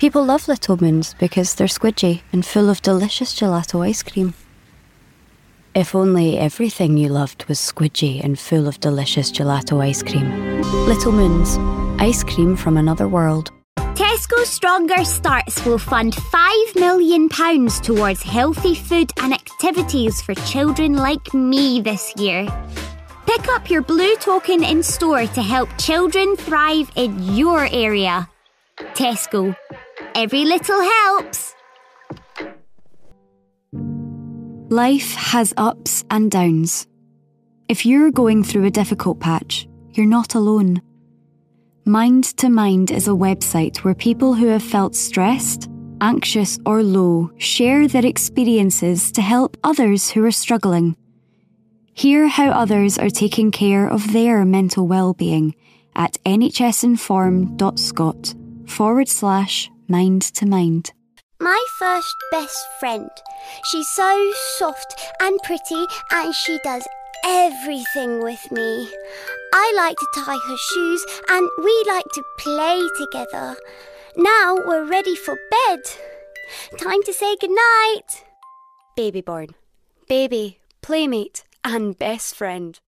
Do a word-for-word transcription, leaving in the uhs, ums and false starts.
People love Little Moons because they're squidgy and full of delicious gelato ice cream. If only everything you loved was squidgy and full of delicious gelato ice cream. Little Moons, ice cream from another world. Tesco Stronger Starts will fund five million pounds towards healthy food and activities for children like me this year. Pick up your blue token in store to help children thrive in your area. Tesco. Every little helps. Life has ups and downs. If you're going through a difficult patch, you're not alone. Mind to Mind is a website where people who have felt stressed, anxious or low share their experiences to help others who are struggling. Hear how others are taking care of their mental well-being at nhsinform.scot forward slash mind to mind. My first best friend. She's so soft and pretty and she does everything with me. I like to tie her shoes and we like to play together. Now we're ready for bed. Time to say goodnight. Baby born. Baby, playmate and best friend.